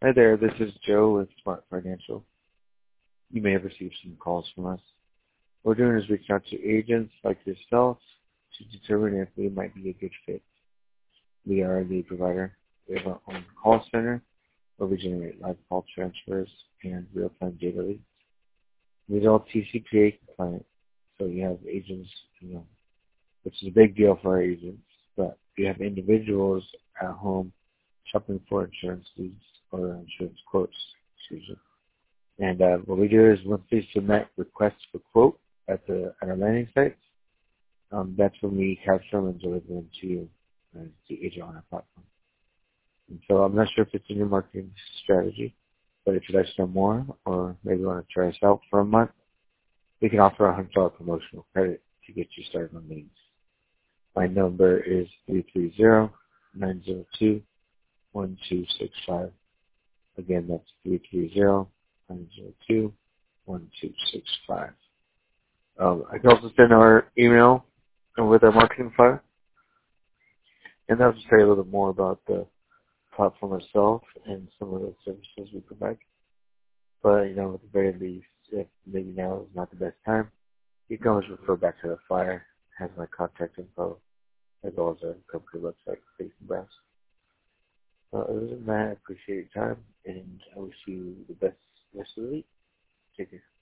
Hi there, this is Joe with Smart Financial. You may have received some calls from us. What we're doing is reaching out to agents like yourself to determine if we might be a good fit. We are a lead provider. We have our own call center where we generate live call transfers and real-time data leads. These are all TCPA compliant, so you have agents, which is a big deal for our agents, but you have individuals at home shopping for insurance leads or insurance quotes, excuse me. And what we do is once they submit requests for quote at our landing sites, that's when we capture them and deliver them to you as the agent on our platform. And so I'm not sure if it's in your marketing strategy, but if you'd like to know more or maybe you want to try us out for a month, we can offer a $100 promotional credit to get you started on leads. My number is 330-902-1265. Again, that's 330-902-1265. I can also send our email with our marketing flyer, and that'll just tell you a little bit more about the platform itself and some of the services we provide. But, at the very least, if maybe now is not the best time, you can always refer back to the flyer. It has my contact info, as well as our company website, that you can browse. Other than that, I appreciate your time, and I wish you the best rest of the week. Take care.